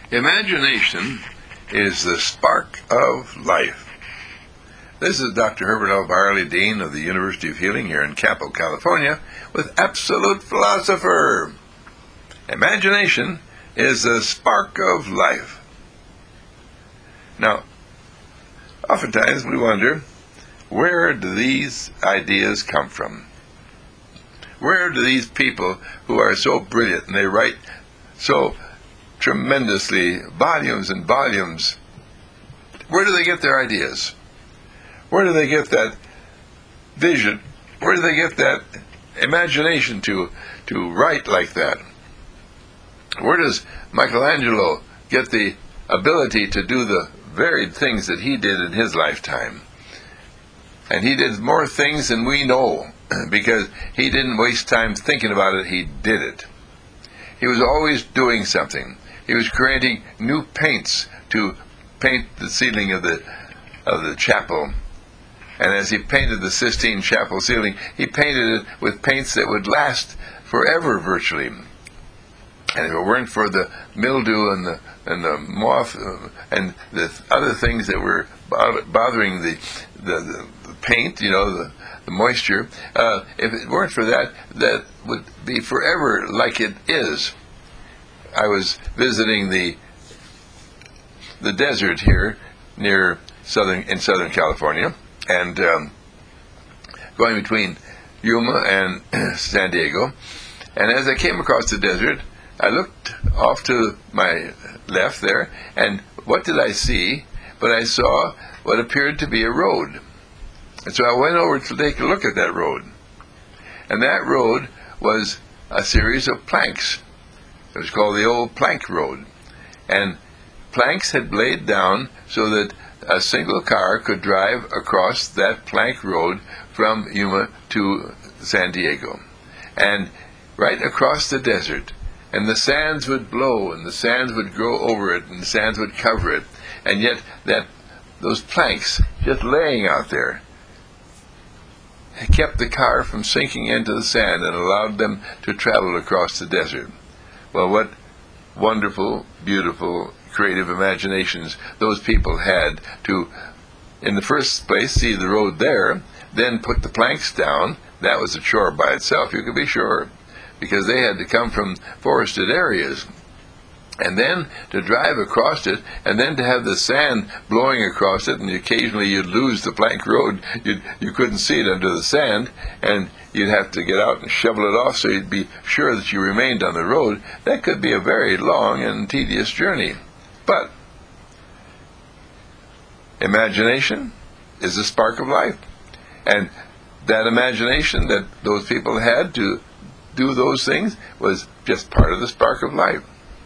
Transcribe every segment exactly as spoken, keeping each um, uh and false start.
Imagination is the spark of life. This is Doctor Herbert L. Barley, Dean of the University of Healing here in Capo, California, with Absolute Philosopher. Imagination is the spark of life. Now, oftentimes we wonder, where do these ideas come from? Where do these people who are so brilliant and they write so tremendously, volumes and volumes, where do they get their ideas? Where do they get that vision? Where do they get that imagination to, to write like that? Where does Michelangelo get the ability to do the varied things that he did in his lifetime? And he did more things than we know, because he didn't waste time thinking about it, he did it. He was always doing something. He was creating new paints to paint the ceiling of the of the chapel. And as he painted the Sistine Chapel ceiling, he painted it with paints that would last forever virtually. And if it weren't for the mildew and the and the moth uh, and the other things that were bothering the the, the paint, you know, the, the moisture, uh, if it weren't for that, that would be forever like it is. I was visiting the the desert here near southern in Southern California, and um, going between Yuma and San Diego. And as I came across the desert, I looked off to my left there, and what did I see? But I saw what appeared to be a road. And so I went over to take a look at that road. And that road was a series of planks. It was called the Old Plank Road. And planks had laid down so that a single car could drive across that plank road from Yuma to San Diego. And right across the desert. And the sands would blow, and the sands would grow over it, and the sands would cover it. And yet that those planks just laying out there kept the car from sinking into the sand and allowed them to travel across the desert. Well, what wonderful, beautiful, creative imaginations those people had to, in the first place, see the road there, then put the planks down. That was a chore by itself, you could be sure, because they had to come from forested areas. And then to drive across it, and then to have the sand blowing across it, and occasionally you'd lose the plank road. You'd, you couldn't see it under the sand, and you'd have to get out and shovel it off so you'd be sure that you remained on the road. That could be a very long and tedious journey. But imagination is the spark of life. And that imagination that those people had to do those things was just part of the spark of life.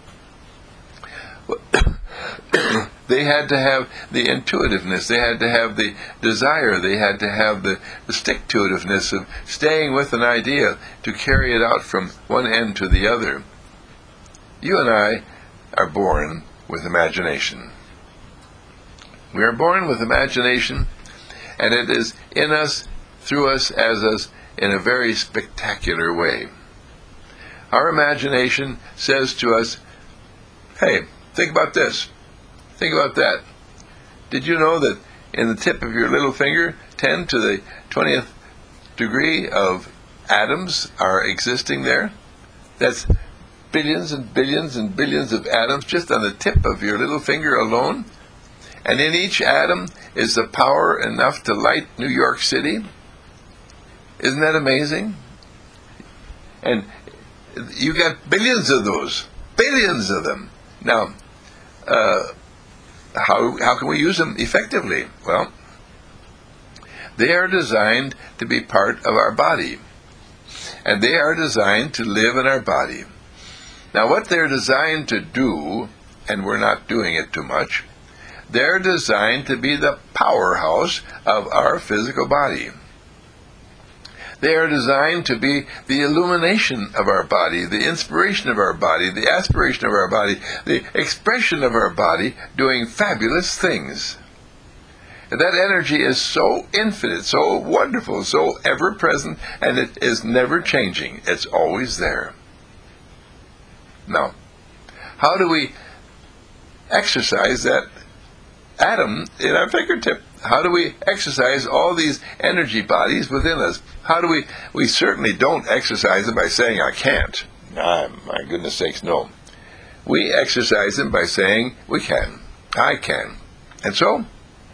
They had to have the intuitiveness, they had to have the desire, they had to have the, the stick-to-itiveness of staying with an idea to carry it out from one end to the other. You and I are born with imagination. We are born with imagination, and it is in us, through us, as us, in a very spectacular way. Our imagination says to us, hey, think about this. Think about that. Did you know that in the tip of your little finger, ten to the twentieth degree of atoms are existing there? That's billions and billions and billions of atoms just on the tip of your little finger alone. And in each atom is the power enough to light New York City. Isn't that amazing? And you got billions of those. Billions of them. Now, uh, how how can we use them effectively? Well, they are designed to be part of our body, and they are designed to live in our body. Now, what they're designed to do, and we're not doing it too much, they're designed to be the powerhouse of our physical body. They are designed to be the illumination of our body, the inspiration of our body, the aspiration of our body, the expression of our body doing fabulous things. And that energy is so infinite, so wonderful, so ever-present, and it is never changing. It's always there. Now, how do we exercise that atom in our fingertip? How do we exercise all these energy bodies within us? How do we, we certainly don't exercise them by saying, I can't. Ah, my goodness sakes, no. We exercise them by saying, we can. I can. And so,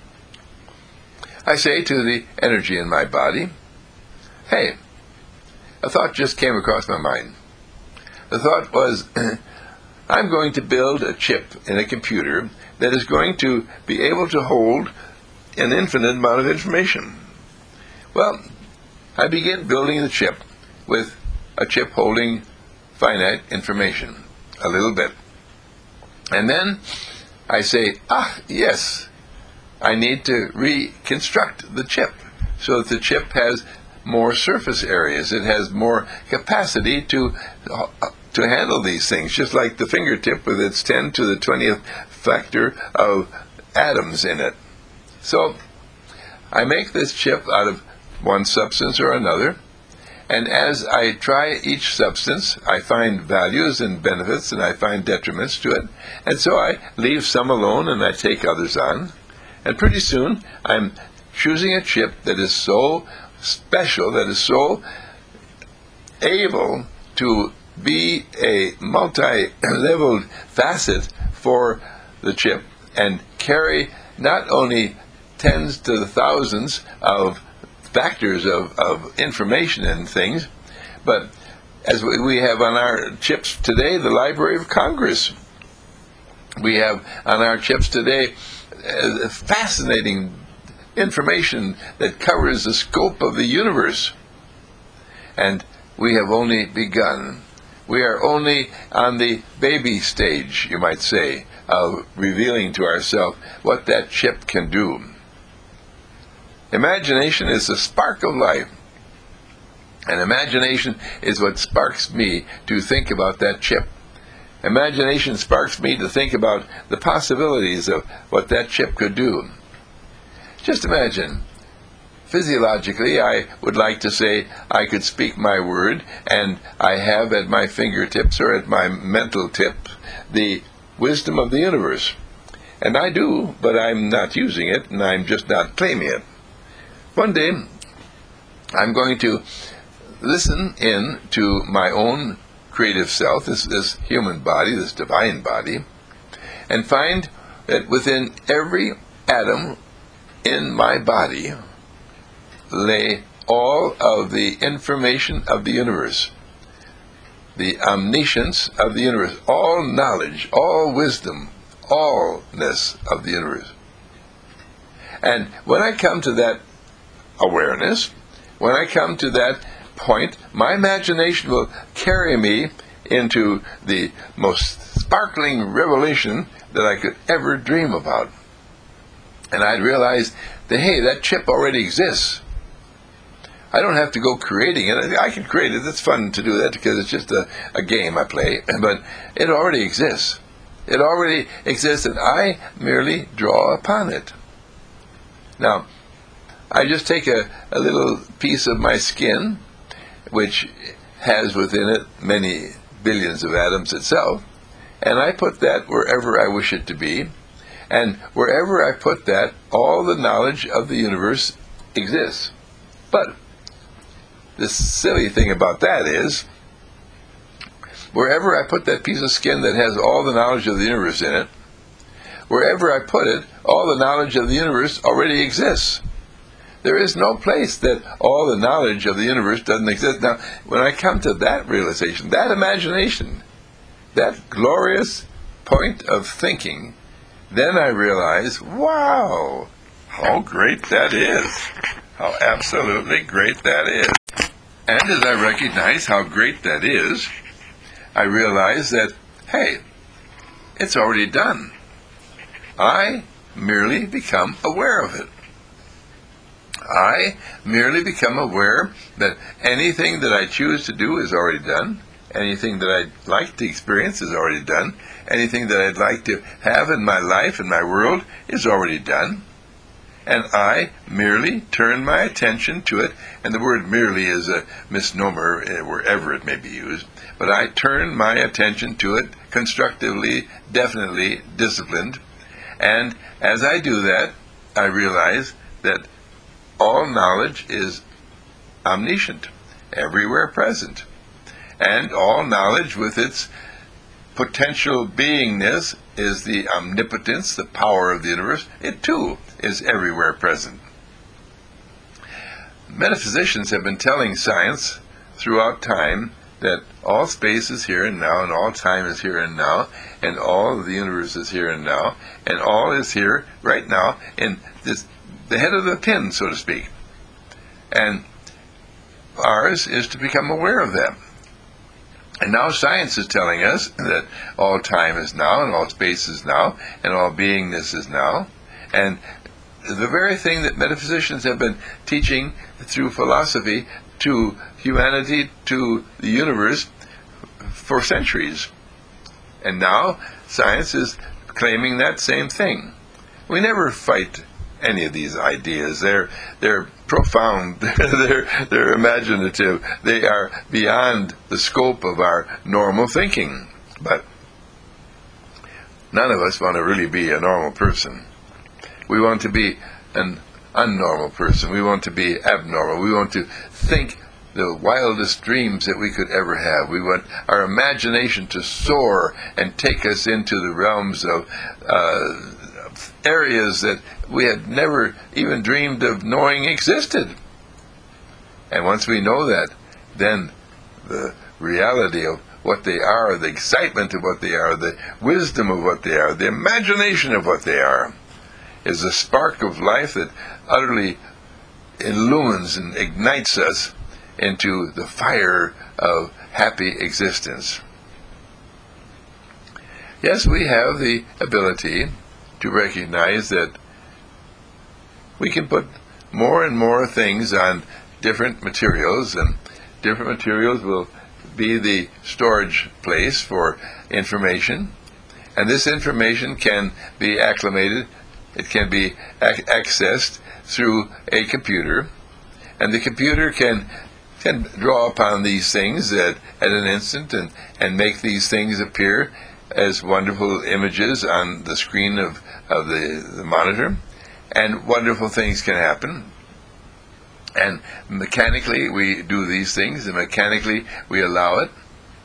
I say to the energy in my body, hey, a thought just came across my mind. The thought was, I'm going to build a chip in a computer that is going to be able to hold an infinite amount of information. Well, I begin building the chip with a chip holding finite information, a little bit. And then I say, ah, yes, I need to reconstruct the chip so that the chip has more surface areas. It has more capacity to uh, to handle these things, just like the fingertip with its ten to the twentieth factor of atoms in it. So I make this chip out of one substance or another, and as I try each substance, I find values and benefits, and I find detriments to it, and so I leave some alone and I take others on, and pretty soon I'm choosing a chip that is so special, that is so able to be a multi-leveled facet for the chip and carry not only tens to the thousands of factors of, of information and things, but as we have on our chips today, the Library of Congress. We have on our chips today uh, fascinating information that covers the scope of the universe. And we have only begun. We are only on the baby stage, you might say, of revealing to ourselves what that chip can do. Imagination is the spark of life. And imagination is what sparks me to think about that chip. Imagination sparks me to think about the possibilities of what that chip could do. Just imagine, physiologically, I would like to say I could speak my word, and I have at my fingertips or at my mental tip the wisdom of the universe. And I do, but I'm not using it, and I'm just not claiming it. One day, I'm going to listen in to my own creative self, this, this human body, this divine body, and find that within every atom in my body lay all of the information of the universe, the omniscience of the universe, all knowledge, all wisdom, allness of the universe. And when I come to that awareness, when I come to that point, my imagination will carry me into the most sparkling revelation that I could ever dream about. And I'd realize that, hey, that chip already exists. I don't have to go creating it. I can create it. It's fun to do that because it's just a, a game I play. But it already exists. It already exists, and I merely draw upon it. Now, I just take a, a little piece of my skin, which has within it many billions of atoms itself, and I put that wherever I wish it to be. And wherever I put that, all the knowledge of the universe exists. But the silly thing about that is, wherever I put that piece of skin that has all the knowledge of the universe in it, wherever I put it, all the knowledge of the universe already exists. There is no place that all the knowledge of the universe doesn't exist. Now, when I come to that realization, that imagination, that glorious point of thinking, then I realize, wow, how great that is. How absolutely great that is. And as I recognize how great that is, I realize that, hey, it's already done. I merely become aware of it. I merely become aware that anything that I choose to do is already done. Anything that I'd like to experience is already done. Anything that I'd like to have in my life, in my world, is already done. And I merely turn my attention to it, and the word merely is a misnomer wherever it may be used, but I turn my attention to it constructively, definitely disciplined. And as I do that, I realize that all knowledge is omniscient, everywhere present. And all knowledge with its potential beingness is the omnipotence, the power of the universe. It too is everywhere present. Metaphysicians have been telling science throughout time that all space is here and now, and all time is here and now, and all of the universe is here and now, and all is here right now in this, the head of the pin, so to speak. And ours is to become aware of that. And now science is telling us that all time is now, and all space is now, and all beingness is now. And the very thing that metaphysicians have been teaching through philosophy to humanity, to the universe, for centuries. And now science is claiming that same thing. We never fight any of these ideas. They're they're profound. they're they're imaginative. They are beyond the scope of our normal thinking. But none of us want to really be a normal person. We want to be an unnormal person. We want to be abnormal. We want to think the wildest dreams that we could ever have. We want our imagination to soar and take us into the realms of uh, areas that we had never even dreamed of knowing existed. And once we know that, then the reality of what they are, the excitement of what they are, the wisdom of what they are, the imagination of what they are, is a spark of life that utterly illumines and ignites us into the fire of happy existence. Yes, we have the ability to recognize that we can put more and more things on different materials, and different materials will be the storage place for information, and this information can be acclimated, it can be ac- accessed through a computer, and the computer can can draw upon these things at, at an instant and, and make these things appear as wonderful images on the screen of, of the, the monitor, and wonderful things can happen. And mechanically we do these things, and mechanically we allow it.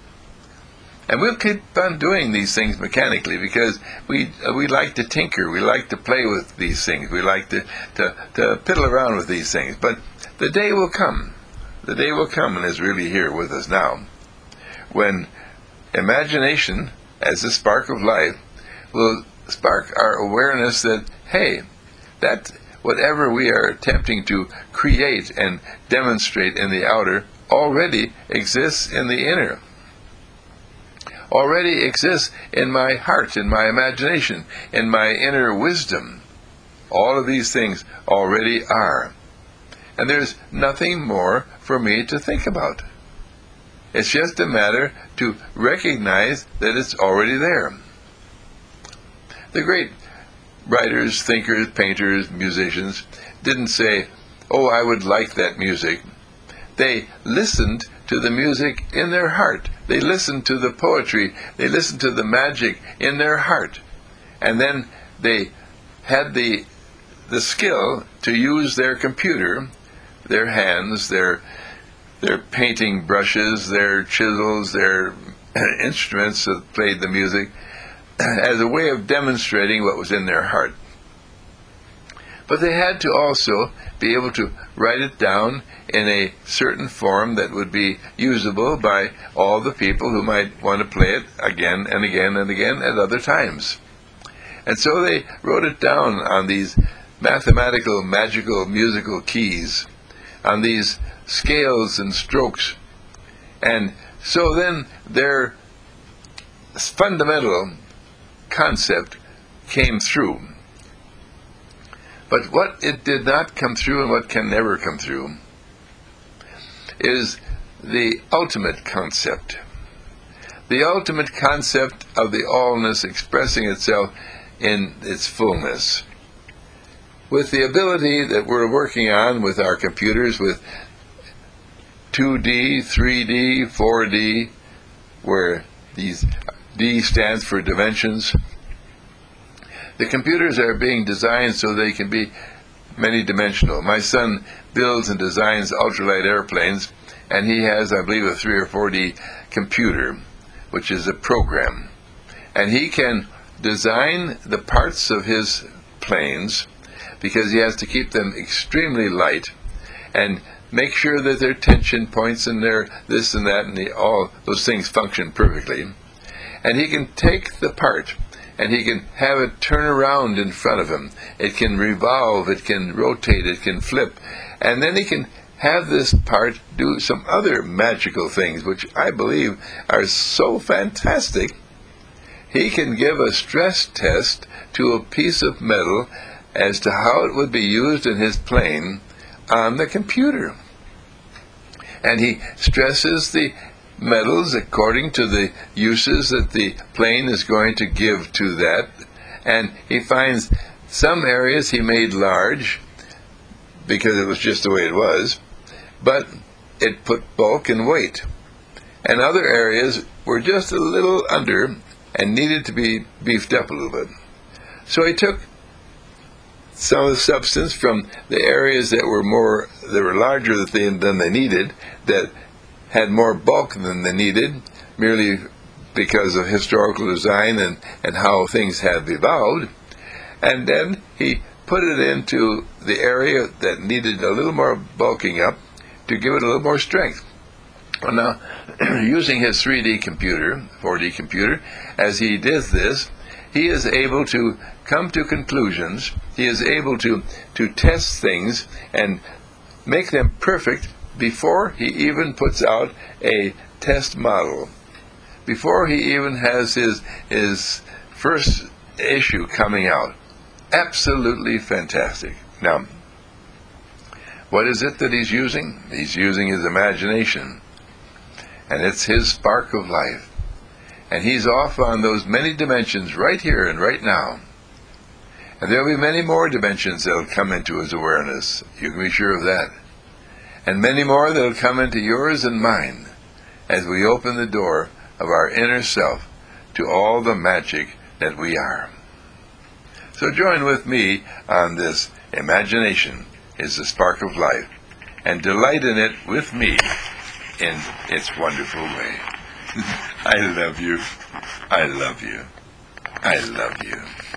And we'll keep on doing these things mechanically because we uh, we like to tinker, we like to play with these things, we like to, to, to piddle around with these things. But the day will come, the day will come, and is really here with us now, when imagination, as a spark of life, will spark our awareness that, hey, that whatever we are attempting to create and demonstrate in the outer already exists in the inner, already exists in my heart, in my imagination, in my inner wisdom. All of these things already are. And there's nothing more for me to think about. It's just a matter to recognize that it's already there. The great writers, thinkers, painters, musicians didn't say, oh, I would like that music. They listened to the music in their heart. They listened to the poetry. They listened to the magic in their heart. And then they had the the skill to use their computer, their hands, their their painting brushes, their chisels, their instruments that played the music, as a way of demonstrating what was in their heart. But they had to also be able to write it down in a certain form that would be usable by all the people who might want to play it again and again and again at other times. And so they wrote it down on these mathematical, magical, musical keys, on these scales and strokes. And so then their fundamental concept came through. But what it did not come through, and what can never come through, is the ultimate concept. The ultimate concept of the allness expressing itself in its fullness. With the ability that we're working on with our computers, with two D, three D, four D, where these D stands for dimensions. The computers are being designed so they can be many-dimensional. My son builds and designs ultralight airplanes, and he has, I believe, a three or four D computer, which is a program. And he can design the parts of his planes, because he has to keep them extremely light, and make sure that their tension points and their this and that and the, all those things function perfectly. And he can take the part and he can have it turn around in front of him. It can revolve, it can rotate, it can flip. And then he can have this part do some other magical things, which I believe are so fantastic. He can give a stress test to a piece of metal as to how it would be used in his plane on the computer. And he stresses the metals according to the uses that the plane is going to give to that. And he finds some areas he made large because it was just the way it was, but it put bulk and weight. And other areas were just a little under and needed to be beefed up a little bit. So he took some of the substance from the areas that were more, that were larger than they, than they needed, that had more bulk than they needed, merely because of historical design and, and how things have evolved. And then he put it into the area that needed a little more bulking up to give it a little more strength. Well, now, using his three D computer, four D computer, as he does this, he is able to come to conclusions. He is able to, to test things and make them perfect before he even puts out a test model, before he even has his, his first issue coming out. Absolutely fantastic. Now, what is it that he's using? He's using his imagination, and it's his spark of life. And he's off on those many dimensions right here and right now. And there'll be many more dimensions that'll come into his awareness. You can be sure of that. And many more that'll come into yours and mine as we open the door of our inner self to all the magic that we are. So join with me on this imagination is the spark of life, and delight in it with me in its wonderful way. I love you. I love you. I love you.